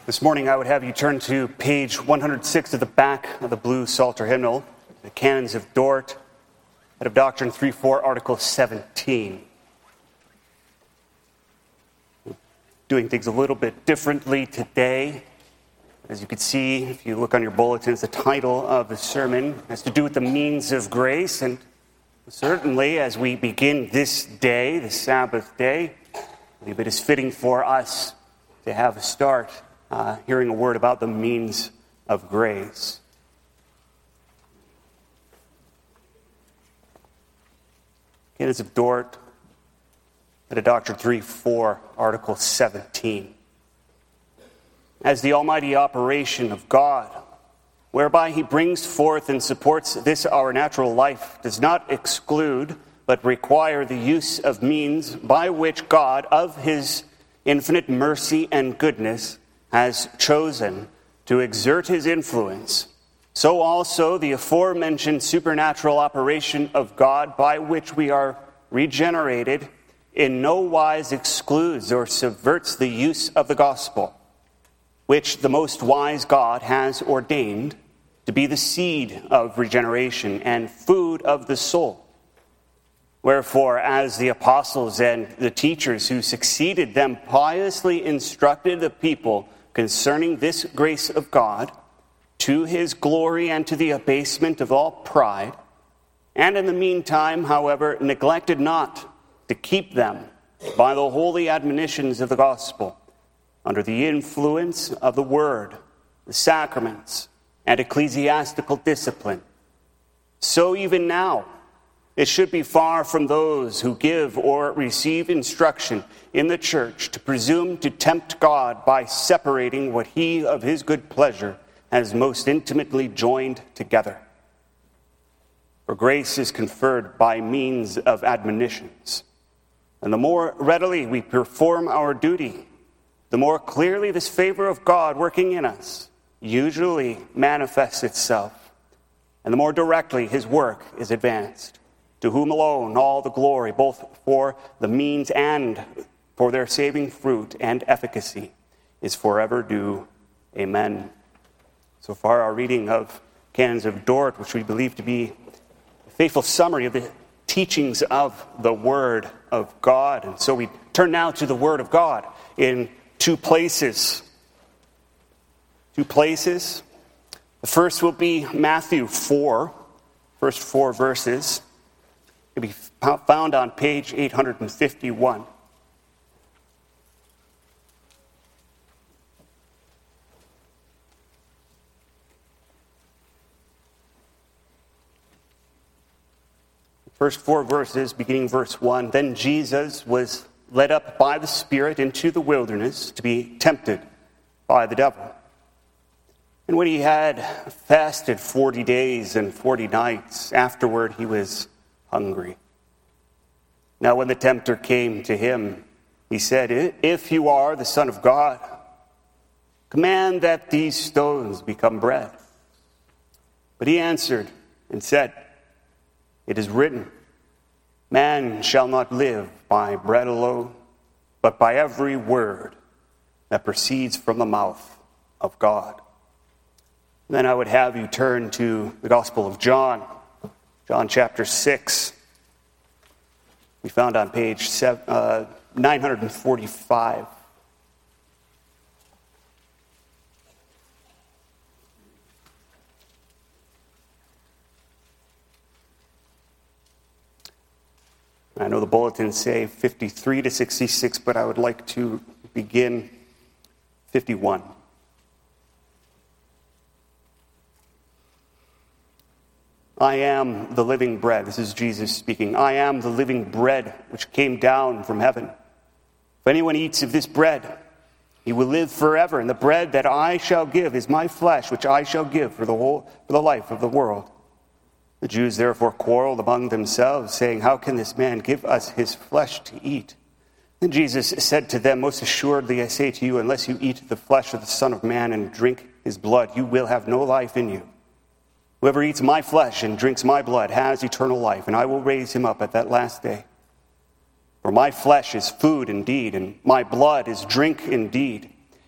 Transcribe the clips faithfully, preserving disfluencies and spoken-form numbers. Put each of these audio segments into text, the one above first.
This morning I would have you turn to page one hundred six at the back of the Blue Psalter Hymnal, the Canons of Dort, out of Doctrine three four, Article seventeen. Doing things a little bit differently today. As you can see, if you look on your bulletins, the title of the sermon has to do with the means of grace, and certainly as we begin this day, the Sabbath day, I believe it is fitting for us to have a start Uh, hearing a word about the means of grace. Canons of Dort, at a Doctrine three four, Article seventeen. As the almighty operation of God, whereby he brings forth and supports this our natural life, does not exclude, but require the use of means by which God, of his infinite mercy and goodness, has chosen to exert his influence, so also the aforementioned supernatural operation of God by which we are regenerated in no wise excludes or subverts the use of the gospel, which the most wise God has ordained to be the seed of regeneration and food of the soul. Wherefore, as the apostles and the teachers who succeeded them piously instructed the people concerning this grace of God, to his glory and to the abasement of all pride, and in the meantime, however, neglected not to keep them by the holy admonitions of the gospel, under the influence of the word, the sacraments, and ecclesiastical discipline. So even now, it should be far from those who give or receive instruction in the church to presume to tempt God by separating what he of his good pleasure has most intimately joined together. For grace is conferred by means of admonitions. And the more readily we perform our duty, the more clearly this favor of God working in us usually manifests itself, and the more directly his work is advanced. To whom alone all the glory, both for the means and for their saving fruit and efficacy, is forever due. Amen. So far, our reading of Canons of Dort, which we believe to be a faithful summary of the teachings of the Word of God. And so we turn now to the Word of God in two places. Two places. The first will be Matthew four, first four verses. It can be found on page eight hundred fifty-one. First four verses, beginning verse one. Then Jesus was led up by the Spirit into the wilderness to be tempted by the devil. And when he had fasted forty days and forty nights, afterward he was hungry. Now when the tempter came to him, he said, "If you are the Son of God, command that these stones become bread." But he answered and said, "It is written, man shall not live by bread alone, but by every word that proceeds from the mouth of God." Then I would have you turn to the Gospel of John, John chapter six. We found on page seven, uh, nine hundred forty-five. I know the bulletins say fifty-three to sixty-six, but I would like to begin fifty-one. I am the living bread. This is Jesus speaking. I am the living bread which came down from heaven. If anyone eats of this bread, he will live forever. And the bread that I shall give is my flesh, which I shall give for the whole, for the life of the world. The Jews therefore quarreled among themselves, saying, "How can this man give us his flesh to eat?" Then Jesus said to them, "Most assuredly I say to you, unless you eat the flesh of the Son of Man and drink his blood, you will have no life in you. Whoever eats my flesh and drinks my blood has eternal life, and I will raise him up at that last day. For my flesh is food indeed, and my blood is drink indeed.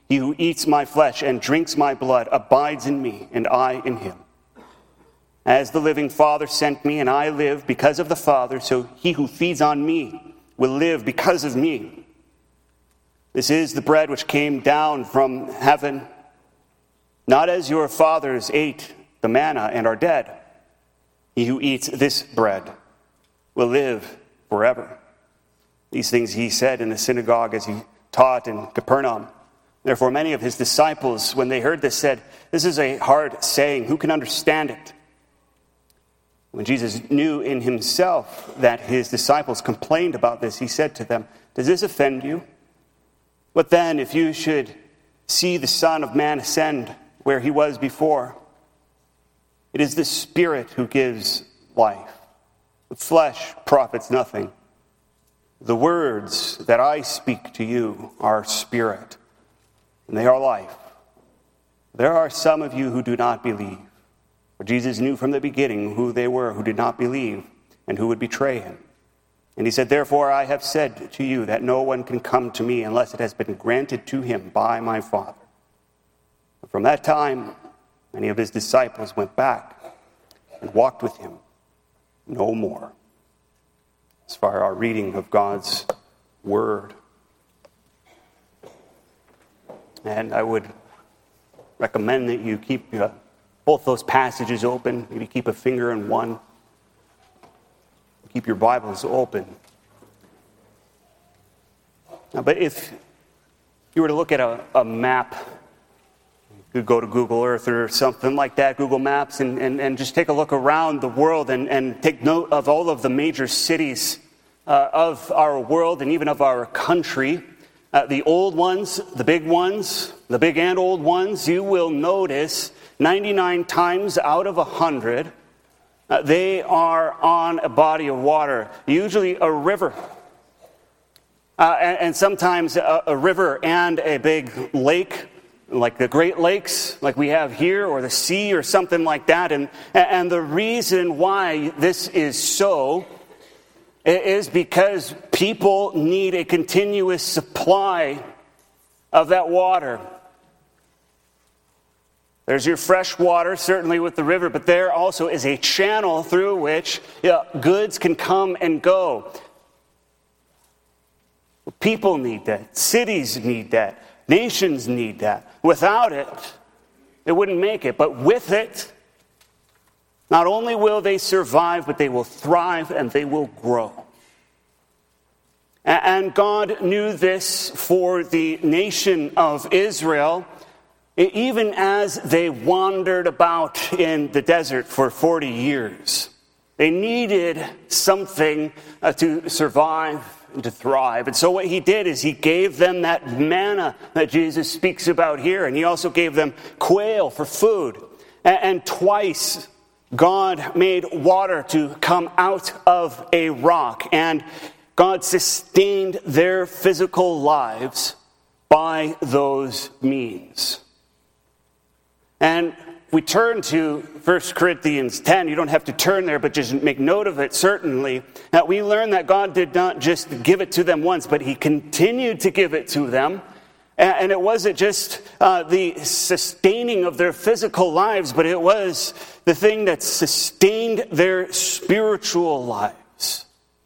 He who eats my flesh and drinks my blood abides in me, and I in him. As the living Father sent me, and I live because of the Father, so he who feeds on me will live because of me. This is the bread which came down from heaven, not as your fathers ate the manna and are dead. He who eats this bread will live forever. These things he said in the synagogue as he taught in Capernaum. Therefore, many of his disciples, when they heard this, said, "This is a hard saying. Who can understand it?" When Jesus knew in himself that his disciples complained about this, he said to them, "Does this offend you? What then if you should see the Son of Man ascend where he was before? It is the Spirit who gives life. The flesh profits nothing. The words that I speak to you are spirit, and they are life. There are some of you who do not believe." For Jesus knew from the beginning who they were who did not believe and who would betray him. And he said, "Therefore I have said to you that no one can come to me unless it has been granted to him by my Father." But from that time, many of his disciples went back and walked with him no more. As far as our reading of God's word. And I would recommend that you keep uh, both those passages open. Maybe keep a finger in one. Keep your Bibles open. Now, but if you were to look at a, a map, you could go to Google Earth or something like that, Google Maps, and, and, and just take a look around the world and, and take note of all of the major cities uh, of our world and even of our country. Uh, the old ones, the big ones, the big and old ones, you will notice ninety-nine times out of one hundred, uh, they are on a body of water, usually a river. Uh, and, and sometimes a, a river and a big lake, like the Great Lakes, like we have here, or the sea or something like that. And, and the reason why this is so is because people need a continuous supply of that water. There's your fresh water, certainly with the river, but there also is a channel through which you know, goods can come and go. People need that. Cities need that. Nations need that. Without it, they wouldn't make it. But with it, not only will they survive, but they will thrive and they will grow. And God knew this for the nation of Israel, even as they wandered about in the desert for forty years. They needed something uh, to survive and to thrive. And so what he did is he gave them that manna that Jesus speaks about here. And he also gave them quail for food. And, and twice God made water to come out of a rock. And God sustained their physical lives by those means. And we turn to First Corinthians ten. You don't have to turn there, but just make note of it, certainly. That we learn that God did not just give it to them once, but he continued to give it to them. And it wasn't just uh, the sustaining of their physical lives, but it was the thing that sustained their spiritual lives.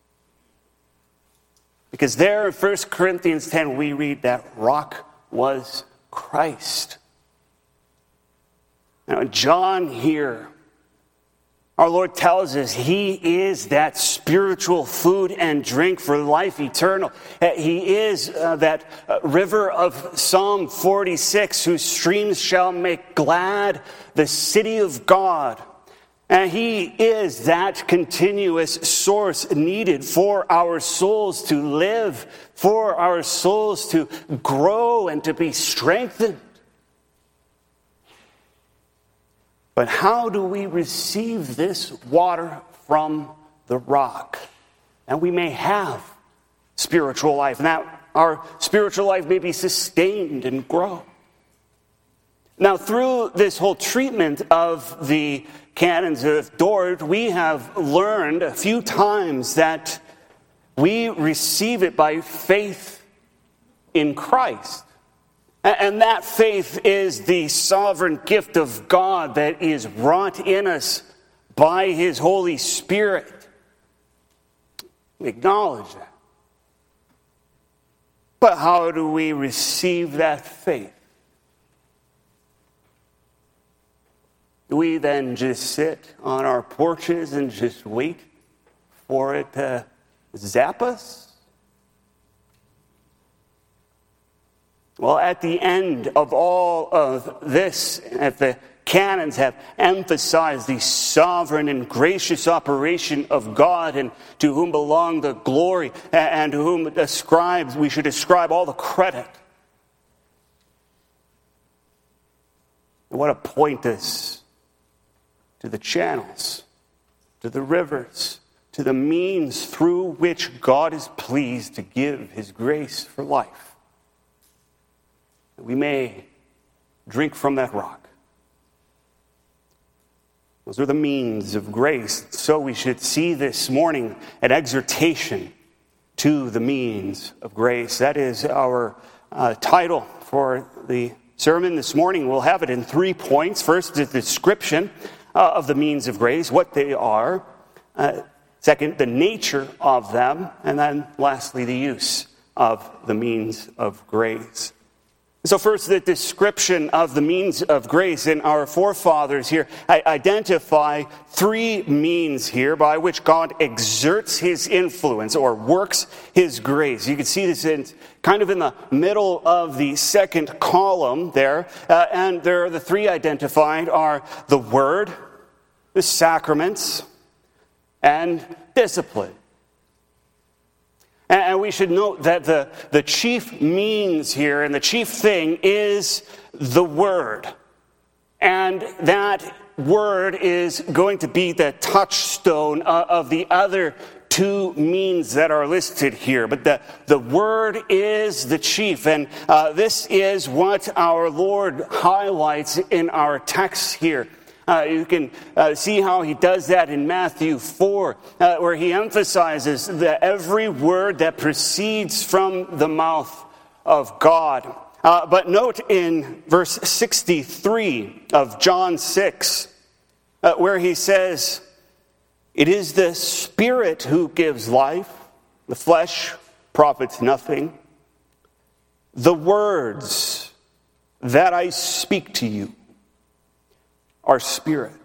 Because there in First Corinthians ten, we read that rock was Christ. Now, John here, our Lord tells us he is that spiritual food and drink for life eternal. He is uh, that uh, river of Psalm forty-six, whose streams shall make glad the city of God. And he is that continuous source needed for our souls to live, for our souls to grow and to be strengthened. But how do we receive this water from the rock? And we may have spiritual life, and that our spiritual life may be sustained and grow. Now, through this whole treatment of the canons of Dort, we have learned a few times that we receive it by faith in Christ. And that faith is the sovereign gift of God that is wrought in us by His Holy Spirit. We acknowledge that. But how do we receive that faith? Do we then just sit on our porches and just wait for it to zap us? Well, at the end of all of this, if the canons have emphasized the sovereign and gracious operation of God, and to whom belong the glory, and to whom ascribes, we should ascribe all the credit. And what a point this to the channels, to the rivers, to the means through which God is pleased to give His grace for life. We may drink from that rock. Those are the means of grace. So we should see this morning an exhortation to the means of grace. That is our uh, title for the sermon this morning. We'll have it in three points. First, the description uh, of the means of grace, what they are. Uh, second, the nature of them. And then lastly, the use of the means of grace. So first, the description of the means of grace. And our forefathers here identify three means here by which God exerts His influence or works His grace. You can see this in kind of in the middle of the second column there. Uh, and there are the three identified are the Word, the sacraments, and discipline. And we should note that the, the chief means here and the chief thing is the Word. And that Word is going to be the touchstone of the other two means that are listed here. But the, the Word is the chief. And uh, this is what our Lord highlights in our text here. Uh, you can uh, see how he does that in Matthew four, uh, where he emphasizes that every word that proceeds from the mouth of God. Uh, but note in verse sixty-three of John six, uh, where he says, "It is the Spirit who gives life, the flesh profits nothing. The words that I speak to you are spirit,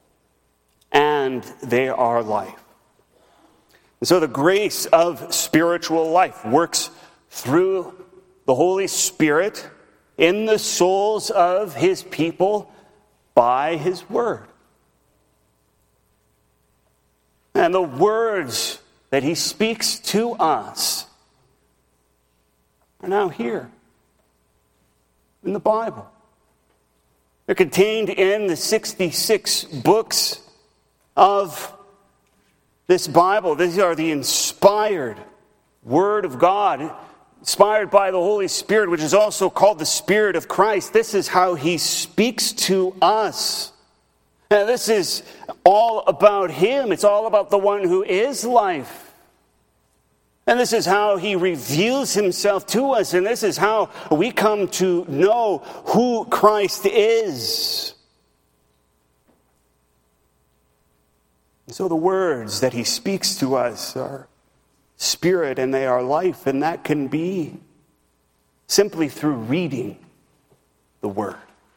and they are life." And so the grace of spiritual life works through the Holy Spirit in the souls of His people by His Word. And the words that He speaks to us are now here in the Bible. They're contained in the sixty-six books of this Bible. These are the inspired Word of God, inspired by the Holy Spirit, which is also called the Spirit of Christ. This is how He speaks to us. And this is all about Him. It's all about the one who is life. And this is how He reveals Himself to us. And this is how we come to know who Christ is. And so the words that He speaks to us are spirit and they are life. And that can be simply through reading the Word.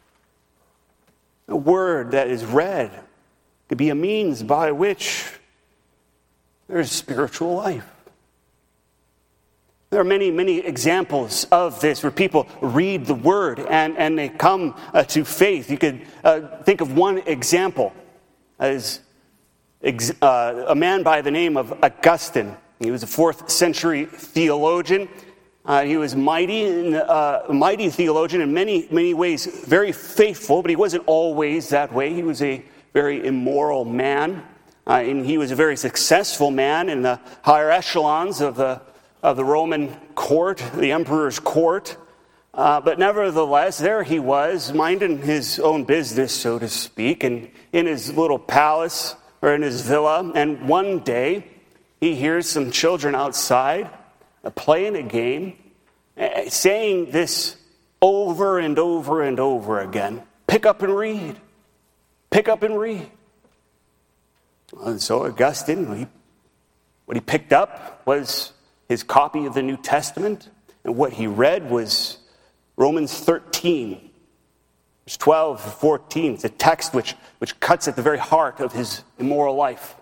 A word that is read could be a means by which there is spiritual life. There are many, many examples of this where people read the Word and, and they come uh, to faith. You could uh, think of one example as ex- uh, a man by the name of Augustine. He was a fourth century theologian. Uh, he was mighty, in, uh, mighty theologian in many, many ways, very faithful, but he wasn't always that way. He was a very immoral man, uh, and he was a very successful man in the higher echelons of the of the Roman court, the emperor's court. Uh, but nevertheless, there he was, minding his own business, so to speak, and in his little palace or in his villa. And one day, he hears some children outside uh, playing a game, uh, saying this over and over and over again. Pick up and read. Pick up and read. And so Augustine, he, what he picked up was his copy of the New Testament, and what he read was Romans thirteen, verse twelve to fourteen. It's a text which, which cuts at the very heart of his immoral life.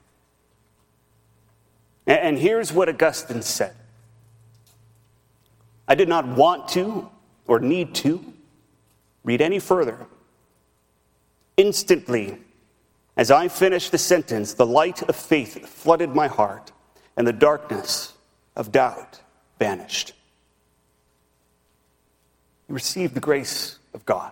And, and here's what Augustine said. I did not want to or need to read any further. Instantly, as I finished the sentence, the light of faith flooded my heart, and the darkness of doubt vanished. He received the grace of God.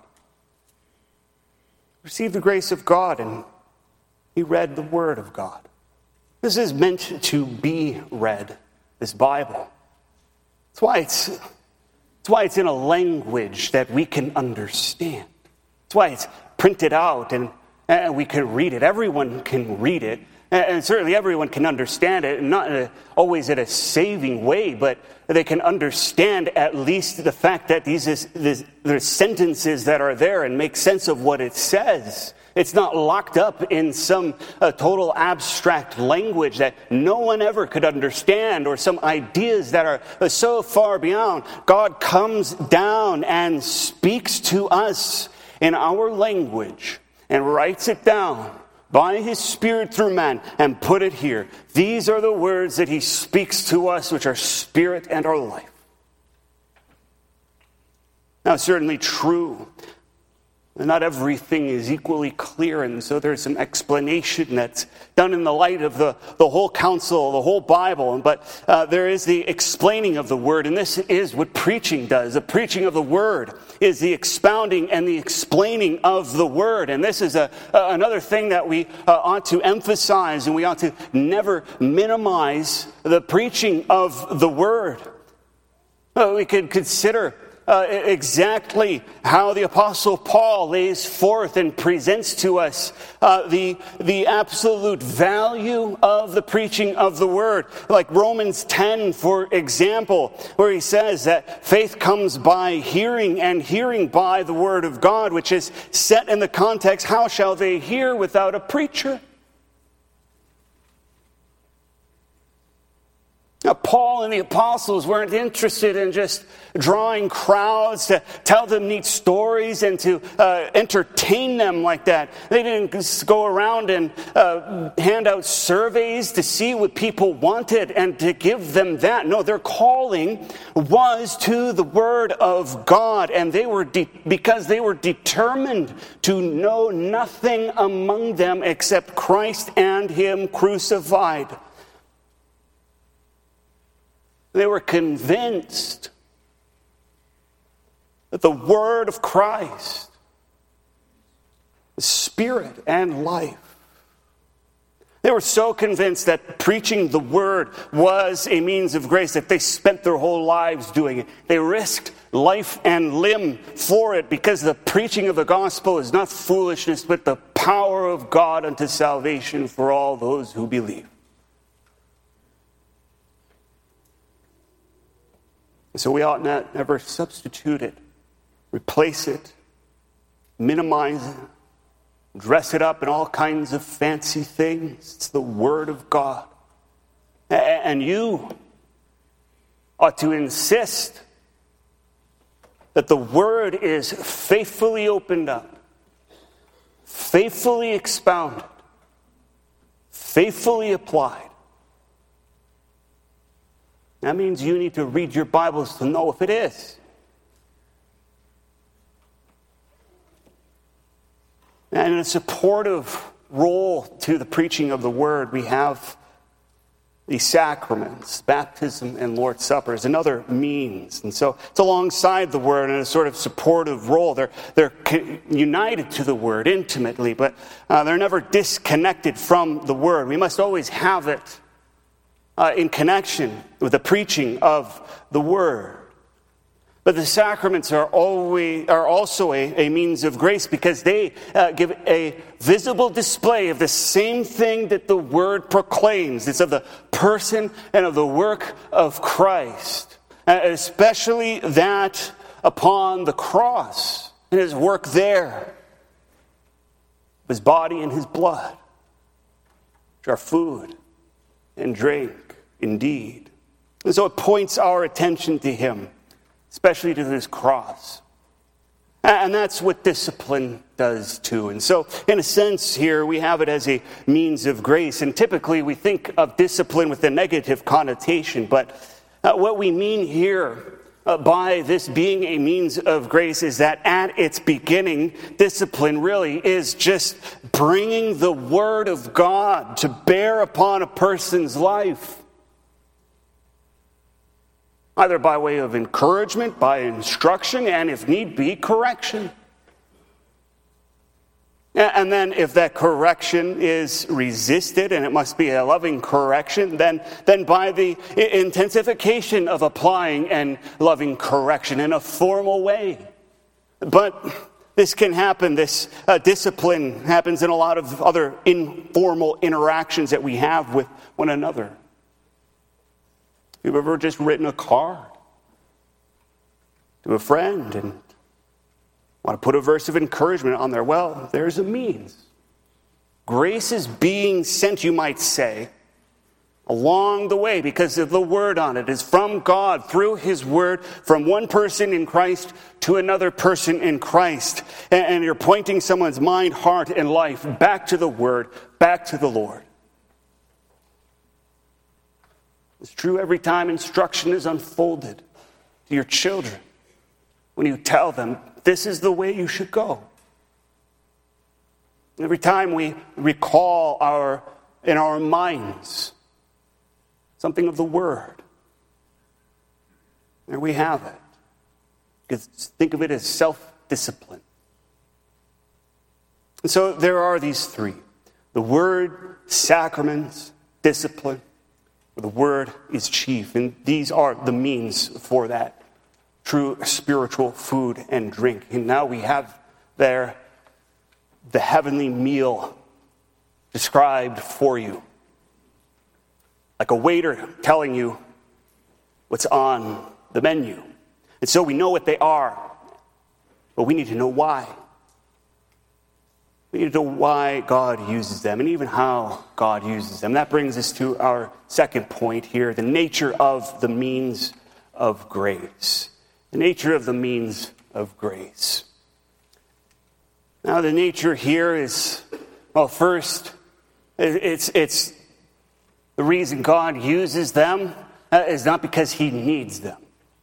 He received the grace of God, and he read the Word of God. This is meant to be read, this Bible. That's why it's, that's why it's in a language that we can understand. That's why it's printed out and, and we can read it. Everyone can read it. And certainly everyone can understand it, not in a, always in a saving way, but they can understand at least the fact that these is, this, there's sentences that are there and make sense of what it says. It's not locked up in some uh, total abstract language that no one ever could understand, or some ideas that are uh, so far beyond. God comes down and speaks to us in our language and writes it down by his Spirit through man, and put it here. These are the words that he speaks to us, which are spirit and are life. Now, it's certainly true that not everything is equally clear, and so there's some explanation that's done in the light of the, the whole counsel, the whole Bible. But uh, there is the explaining of the Word, and this is what preaching does. The preaching of the Word is the expounding and the explaining of the Word. And this is a, uh, another thing that we uh, ought to emphasize, and we ought to never minimize the preaching of the Word. Uh, we could consider Uh, exactly how the Apostle Paul lays forth and presents to us uh, the, the absolute value of the preaching of the Word. Like Romans ten, for example, where he says that faith comes by hearing, and hearing by the Word of God, which is set in the context, how shall they hear without a preacher? Now, Paul and the apostles weren't interested in just drawing crowds to tell them neat stories and to uh, entertain them like that. They didn't just go around and uh, hand out surveys to see what people wanted and to give them that. No, their calling was to the Word of God, and they were de- because they were determined to know nothing among them except Christ and Him crucified. They were convinced that the Word of Christ is spirit and life. They were so convinced that preaching the Word was a means of grace that they spent their whole lives doing it. They risked life and limb for it, because the preaching of the gospel is not foolishness, but the power of God unto salvation for all those who believe. So we ought not ever substitute it, replace it, minimize it, dress it up in all kinds of fancy things. It's the Word of God. And you ought to insist that the Word is faithfully opened up, faithfully expounded, faithfully applied. That means you need to read your Bibles to know if it is. And in a supportive role to the preaching of the Word, we have the sacraments, baptism and Lord's Supper is another means. And so it's alongside the Word in a sort of supportive role. They're, they're united to the Word intimately, but uh, they're never disconnected from the Word. We must always have it Uh, in connection with the preaching of the Word. But the sacraments are always are also a, a means of grace, because they uh, give a visible display of the same thing that the Word proclaims. It's of the person and of the work of Christ, uh, especially that upon the cross and his work there. His body and his blood, which are food and drink indeed. And so it points our attention to him, especially to this cross. And that's what discipline does too. And so, in a sense, here we have it as a means of grace. And typically we think of discipline with a negative connotation. But uh, what we mean here uh, by this being a means of grace is that at its beginning, discipline really is just bringing the Word of God to bear upon a person's life. Either by way of encouragement, by instruction, and if need be, correction. And then if that correction is resisted, and it must be a loving correction, then, then by the intensification of applying and loving correction in a formal way. But this can happen, this uh, discipline happens in a lot of other informal interactions that we have with one another. You've ever just written a card to a friend and want to put a verse of encouragement on there? Well, there's a means. Grace is being sent, you might say, along the way because of the word on it is from God through his word from one person in Christ to another person in Christ. And you're pointing someone's mind, heart, and life back to the word, back to the Lord. It's true every time instruction is unfolded to your children. When you tell them, this is the way you should go. Every time we recall our in our minds something of the Word. There we have it. Because think of it as self-discipline. And so there are these three. The Word, sacraments, discipline. The Word is chief, and these are the means for that true spiritual food and drink. And now we have there the heavenly meal described for you. Like a waiter telling you what's on the menu. And so we know what they are, but we need to know why. We need to know why God uses them and even how God uses them. That brings us to our second point here, the nature of the means of grace. The nature of the means of grace. Now the nature here is, well, first, it's, it's the reason God uses them is not because he needs them.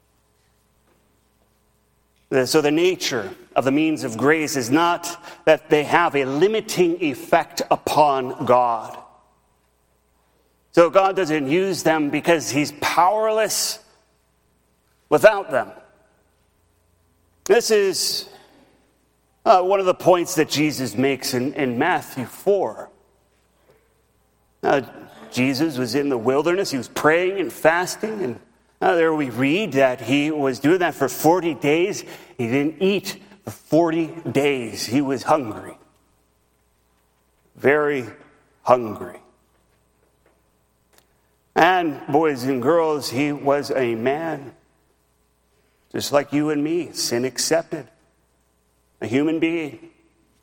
So the nature of the means of grace is not that they have a limiting effect upon God. So God doesn't use them because he's powerless without them. This is uh, one of the points that Jesus makes in, in Matthew four. Now, Jesus was in the wilderness. He was praying and fasting, and Uh, there we read that he was doing that for forty days. He didn't eat for forty days. He was hungry. Very hungry. And boys and girls, he was a man. Just like you and me, sin accepted. A human being.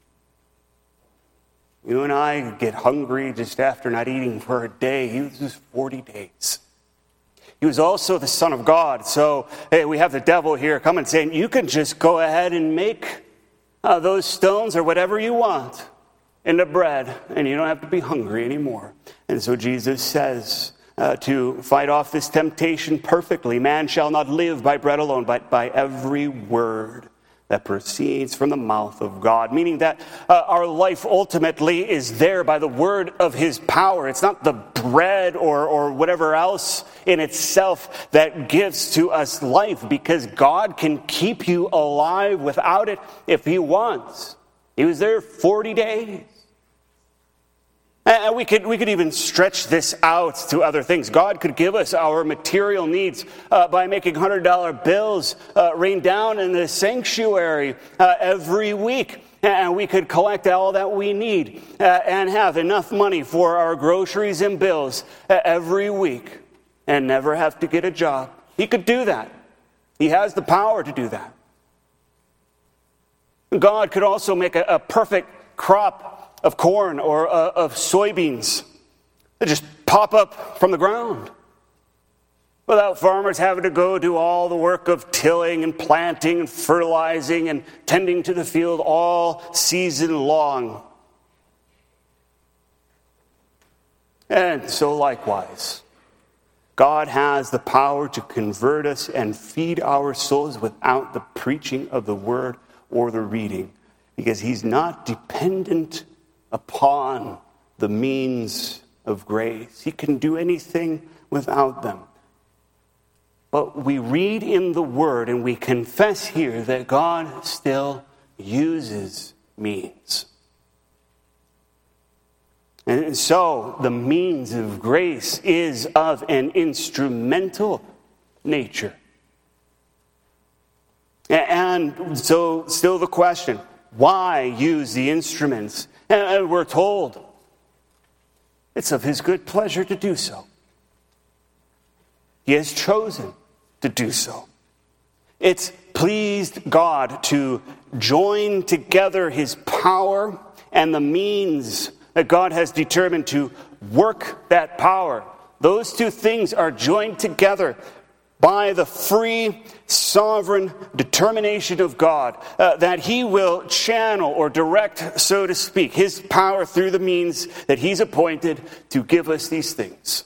You and I get hungry just after not eating for a day. He was just forty days. He was also the Son of God. So hey, we have the devil here coming saying, you can just go ahead and make uh, those stones or whatever you want into bread, and you don't have to be hungry anymore. And so Jesus says uh, to fight off this temptation perfectly, man shall not live by bread alone, but by every word that proceeds from the mouth of God. Meaning that uh, our life ultimately is there by the word of his power. It's not the bread or, or whatever else in itself that gives to us life, because God can keep you alive without it if he wants. He was there forty days. And we could we could even stretch this out to other things. God could give us our material needs uh, by making one hundred dollar bills uh, rain down in the sanctuary uh, every week. And we could collect all that we need uh, and have enough money for our groceries and bills uh, every week and never have to get a job. He could do that. He has the power to do that. God could also make a, a perfect crop of corn or uh, of soybeans that just pop up from the ground without farmers having to go do all the work of tilling and planting and fertilizing and tending to the field all season long. And so likewise, God has the power to convert us and feed our souls without the preaching of the word or the reading, because he's not dependent upon the means of grace. He can do anything without them. But we read in the word and we confess here that God still uses means. And so the means of grace is of an instrumental nature. And so still the question, why use the instruments? And we're told it's of his good pleasure to do so. He has chosen to do so. It's pleased God to join together his power and the means that God has determined to work that power. Those two things are joined together by the free, sovereign determination of God, uh, that he will channel or direct, so to speak, his power through the means that he's appointed to give us these things.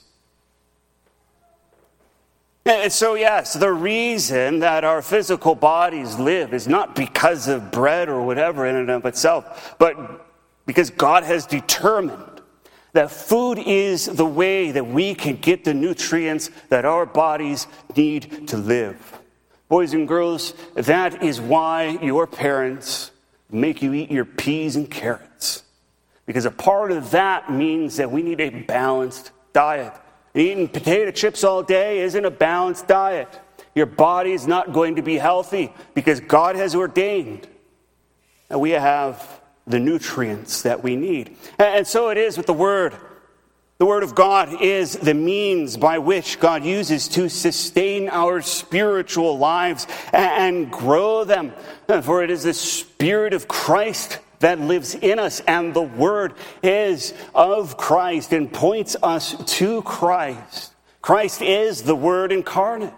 And so, yes, the reason that our physical bodies live is not because of bread or whatever in and of itself, but because God has determined that food is the way that we can get the nutrients that our bodies need to live. Boys and girls, that is why your parents make you eat your peas and carrots. Because a part of that means that we need a balanced diet. Eating potato chips all day isn't a balanced diet. Your body is not going to be healthy because God has ordained that we have the nutrients that we need. And so it is with the Word. The Word of God is the means by which God uses to sustain our spiritual lives and grow them. For it is the Spirit of Christ that lives in us, and the Word is of Christ and points us to Christ. Christ is the Word incarnate.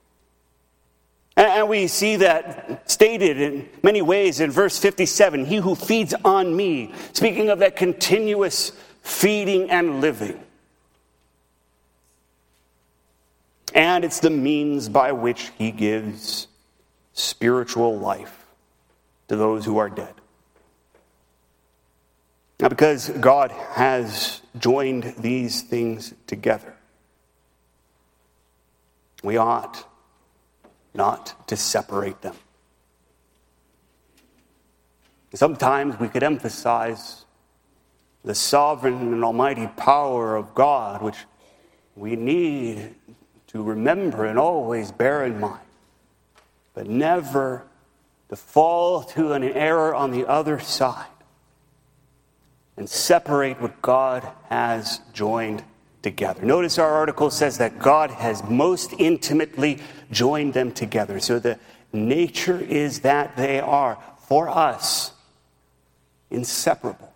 And we see that stated in many ways in verse fifty-seven, he who feeds on me, speaking of that continuous feeding and living. And it's the means by which he gives spiritual life to those who are dead. Now, because God has joined these things together, we ought not to separate them. Sometimes we could emphasize the sovereign and almighty power of God, which we need to remember and always bear in mind, but never to fall to an error on the other side and separate what God has joined together. Notice our article says that God has most intimately joined them together. So the nature is that they are, for us, inseparable.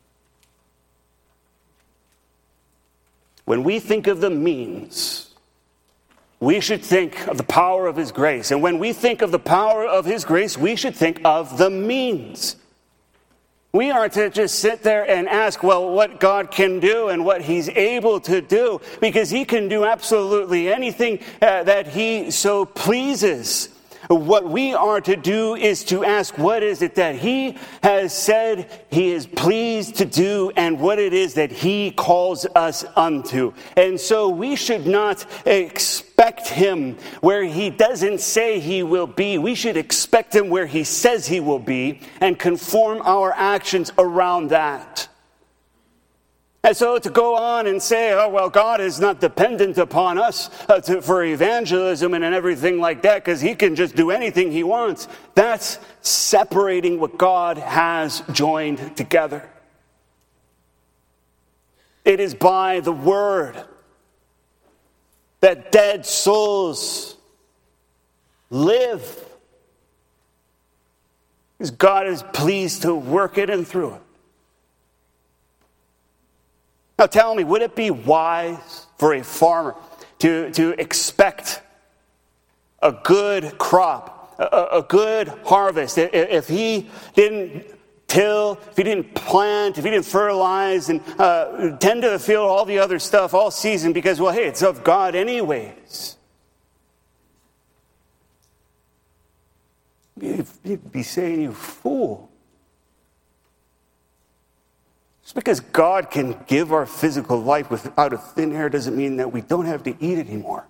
When we think of the means, we should think of the power of his grace. And when we think of the power of his grace, we should think of the means. We aren't to just sit there and ask, well, what God can do and what he's able to do, because he can do absolutely anything uh, that he so pleases. What we are to do is to ask, what is it that he has said he is pleased to do, and what it is that he calls us unto. And so we should not expect him where he doesn't say he will be. We should expect him where he says he will be and conform our actions around that. And so to go on and say, oh, well, God is not dependent upon us uh, to, for evangelism and everything like that because he can just do anything he wants. That's separating what God has joined together. It is by the word that dead souls live. Because God is pleased to work it and through it. Now tell me, would it be wise for a farmer to, to expect a good crop, a, a good harvest, if he didn't till, if he didn't plant, if he didn't fertilize and uh, tend to the field, all the other stuff all season because, well, hey, it's of God anyways? You'd be saying, you fool. Just because God can give our physical life without a thin air doesn't mean that we don't have to eat anymore.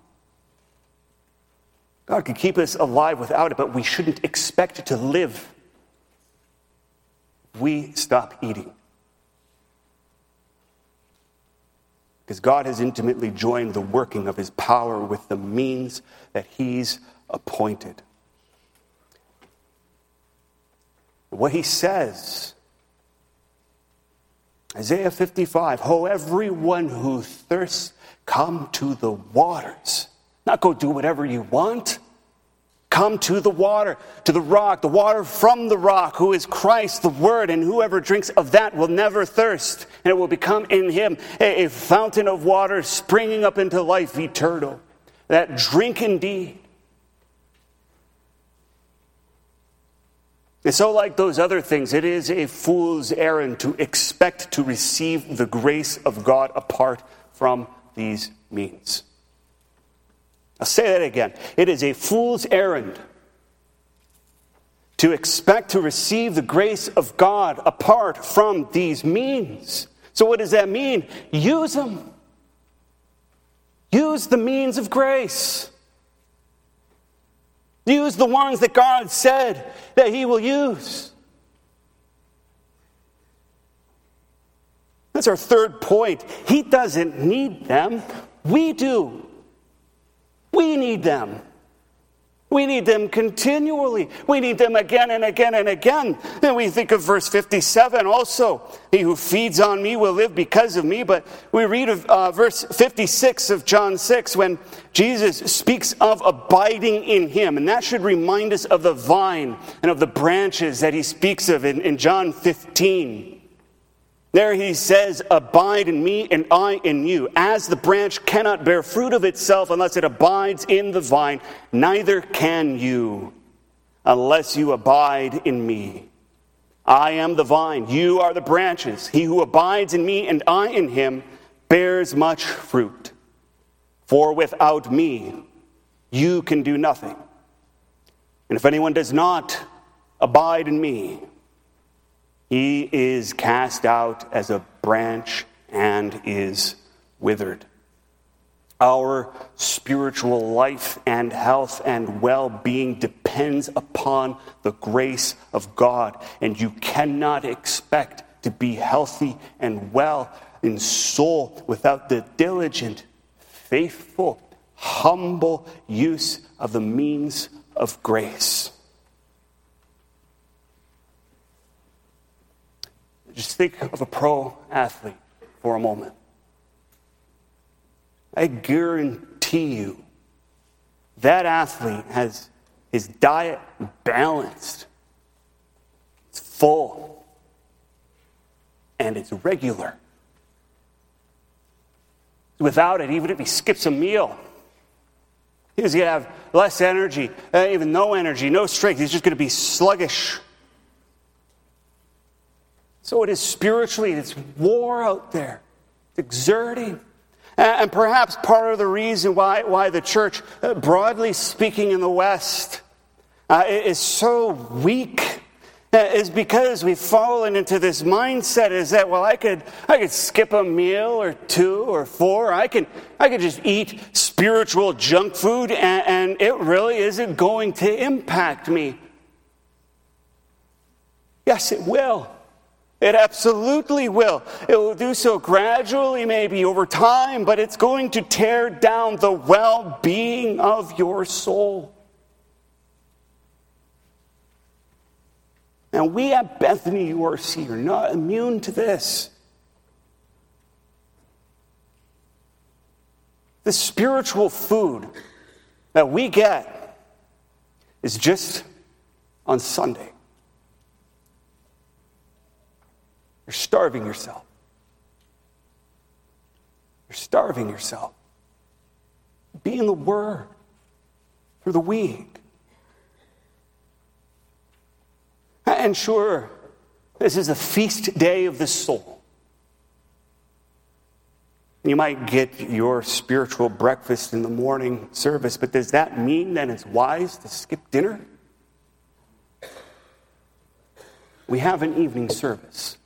God can keep us alive without it, but we shouldn't expect to live if we stop eating. Because God has intimately joined the working of his power with the means that he's appointed. What he says, Isaiah fifty-five, "Ho, everyone who thirsts, come to the waters." Not go do whatever you want. Come to the water, to the rock, the water from the rock, who is Christ, the Word, and whoever drinks of that will never thirst, and it will become in him a, a fountain of water springing up into life eternal. That drink indeed. And so, like those other things, it is a fool's errand to expect to receive the grace of God apart from these means. I'll say that again. It is a fool's errand to expect to receive the grace of God apart from these means. So what does that mean? Use them. Use the means of grace. Use the ones that God said that he will use. That's our third point. He doesn't need them. We do. We need them. We need them continually. We need them again and again and again. Then we think of verse fifty-seven also. He who feeds on me will live because of me. But we read of uh, verse fifty-six of John six when Jesus speaks of abiding in him. And that should remind us of the vine and of the branches that he speaks of in, in John fifteen. There he says, "Abide in me and I in you. As the branch cannot bear fruit of itself unless it abides in the vine, neither can you unless you abide in me. I am the vine, you are the branches. He who abides in me and I in him bears much fruit. For without me, you can do nothing. And if anyone does not abide in me, he is cast out as a branch and is withered." Our spiritual life and health and well-being depends upon the grace of God. And you cannot expect to be healthy and well in soul without the diligent, faithful, humble use of the means of grace. Just think of a pro athlete for a moment. I guarantee you that athlete has his diet balanced. It's full. And it's regular. Without it, even if he skips a meal, he's going to have less energy, uh, even no energy, no strength. He's just going to be sluggish. So it is spiritually, it's war out there. It's exerting. And perhaps part of the reason why, why the church, broadly speaking in the West, uh, is so weak uh, is because we've fallen into this mindset is that, well, I could I could skip a meal or two or four. I can, I could just eat spiritual junk food and, and it really isn't going to impact me. Yes, it will. It absolutely will. It will do so gradually, maybe over time, but it's going to tear down the well-being of your soul. Now, we at Bethany U R C are not immune to this. The spiritual food that we get is just on Sunday. You're starving yourself. You're starving yourself. Be in the Word through the week. And sure, this is a feast day of the soul. You might get your spiritual breakfast in the morning service, but does that mean that it's wise to skip dinner? We have an evening service.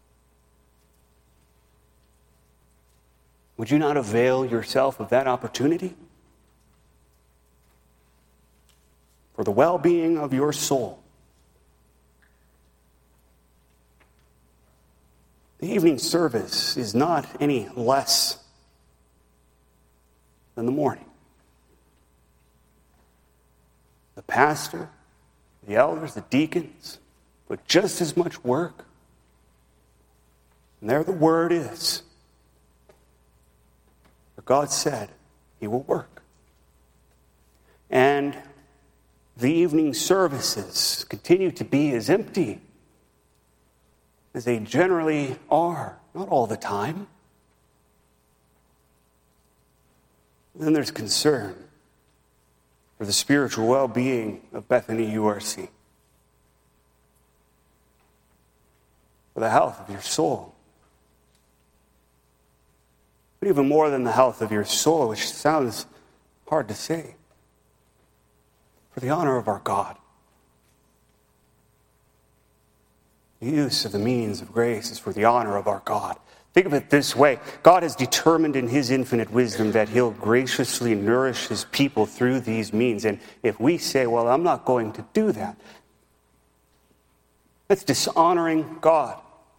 Would you not avail yourself of that opportunity? For the well-being of your soul. The evening service is not any less than the morning. The pastor, the elders, the deacons put just as much work. And there the word is. For God said he will work. And the evening services continue to be as empty as they generally are, not all the time. Then there's concern for the spiritual well-being of Bethany U R C, for the health of your soul. But even more than the health of your soul, which sounds hard to say, for the honor of our God. The use of the means of grace is for the honor of our God. Think of it this way. God has determined in his infinite wisdom that he'll graciously nourish his people through these means. And if we say, well, I'm not going to do that, that's dishonoring God.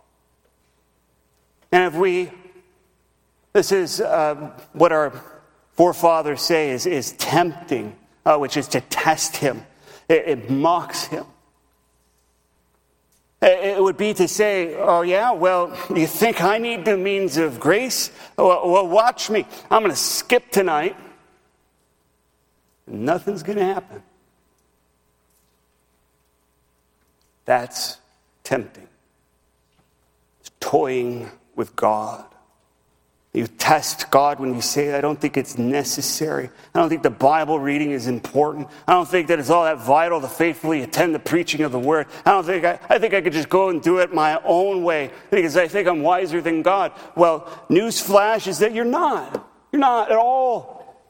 And if we, this is uh, what our forefathers say is, is tempting, uh, which is to test him. It, it mocks him. It would be to say, oh yeah, well, you think I need the means of grace? Well, well watch me. I'm going to skip tonight. Nothing's going to happen. That's tempting. It's toying with God. You test God when you say, I don't think it's necessary. I don't think the Bible reading is important. I don't think that it's all that vital to faithfully attend the preaching of the Word. I don't think I, I think I could just go and do it my own way because I think I'm wiser than God. Well, newsflash is that you're not. You're not at all.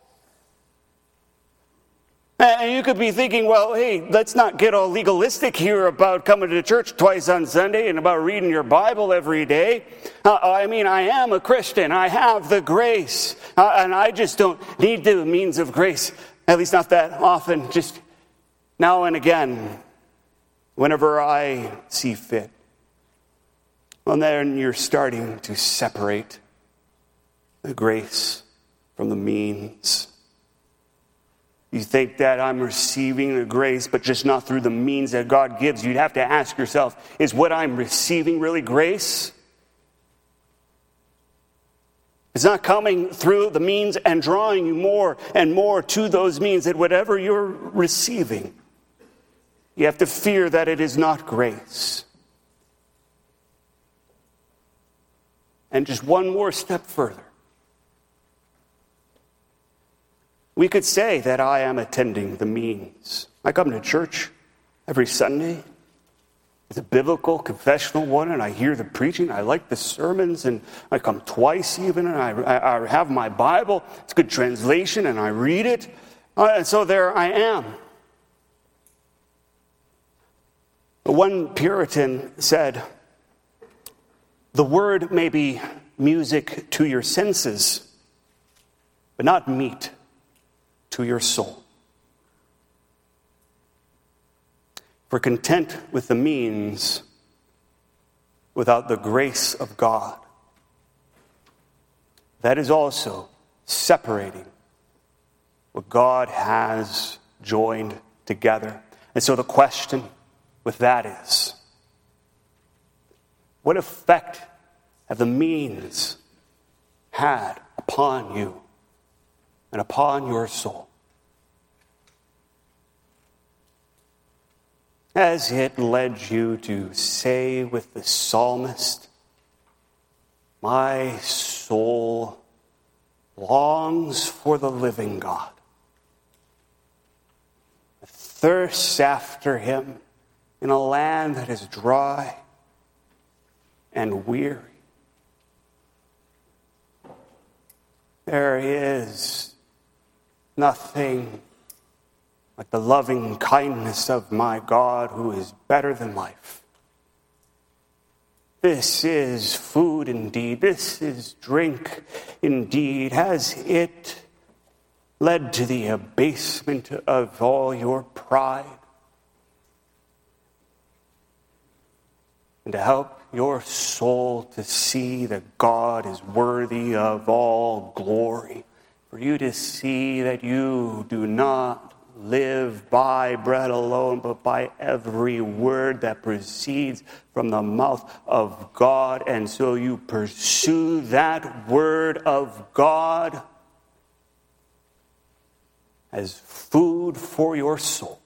And you could be thinking, well, hey, let's not get all legalistic here about coming to church twice on Sunday and about reading your Bible every day. Uh, I mean, I am a Christian. I have the grace. Uh, and I just don't need the means of grace. At least not that often. Just now and again, whenever I see fit. Well, then you're starting to separate the grace from the means. You think that I'm receiving the grace, but just not through the means that God gives. You'd have to ask yourself, is what I'm receiving really grace? It's not coming through the means and drawing you more and more to those means that whatever you're receiving, you have to fear that it is not grace. And just one more step further. We could say that I am attending the means. I come to church every Sunday. It's a biblical, confessional one, and I hear the preaching. I like the sermons, and I come twice even, and I, I, I have my Bible. It's good translation, and I read it. Uh, and so there I am. One Puritan said, the word may be music to your senses, but not meat to your soul. For content with the means without the grace of God, that is also separating what God has joined together. And so the question with that is, what effect have the means had upon you and upon your soul? Has it led you to say with the psalmist, My soul longs for the living God. It thirsts after him in a land that is dry and weary. There is nothing like the loving kindness of my God, who is better than life. This is food indeed. This is drink indeed. Has it led to the abasement of all your pride? And to help your soul to see that God is worthy of all glory. For you to see that you do not live by bread alone, but by every word that proceeds from the mouth of God. And so you pursue that word of God as food for your soul.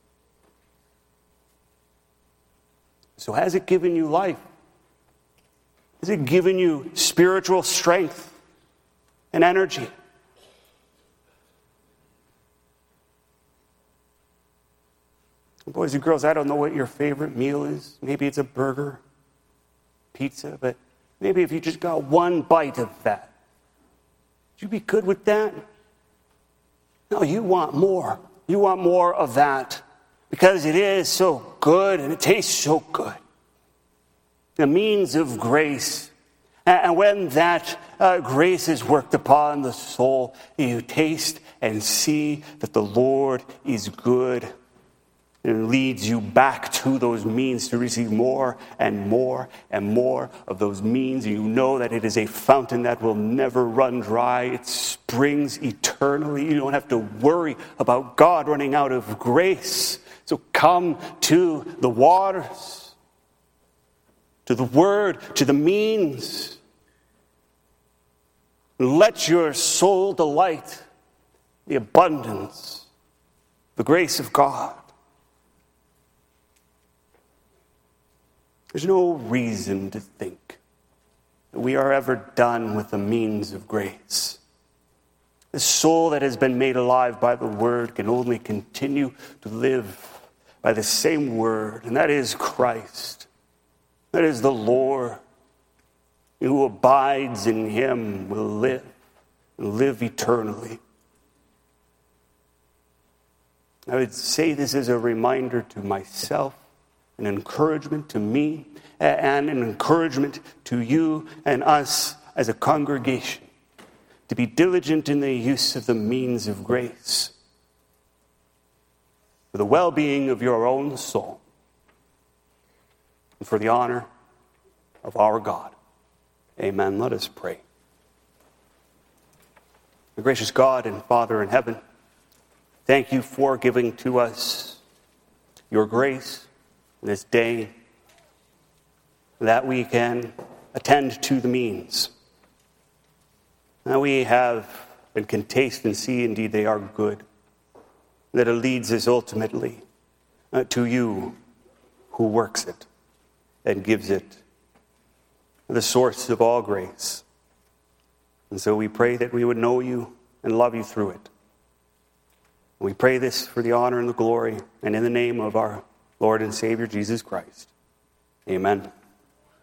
So has it given you life? Has it given you spiritual strength and energy? Boys and girls, I don't know what your favorite meal is. Maybe it's a burger, pizza, but maybe if you just got one bite of that, would you be good with that? No, you want more. You want more of that because it is so good and it tastes so good. The means of grace. And when that uh, grace is worked upon the soul, you taste and see that the Lord is good. And leads you back to those means to receive more and more and more of those means. You know that it is a fountain that will never run dry. It springs eternally. You don't have to worry about God running out of grace. So come to the waters, to the word, to the means. Let your soul delight in the abundance, the grace of God. There's no reason to think that we are ever done with the means of grace. The soul that has been made alive by the Word can only continue to live by the same Word, and that is Christ. That is the Lord. Who abides in him will live, and live eternally. I would say this as a reminder to myself, an encouragement to me, and an encouragement to you and us as a congregation to be diligent in the use of the means of grace for the well-being of your own soul and for the honor of our God. Amen. Let us pray. The gracious God and Father in heaven, thank you for giving to us your grace this day, that we can attend to the means. That we have and can taste and see indeed they are good. That it leads us ultimately uh, to you who works it and gives it, the source of all grace. And so we pray that we would know you and love you through it. We pray this for the honor and the glory and in the name of our Lord and Savior, Jesus Christ. Amen.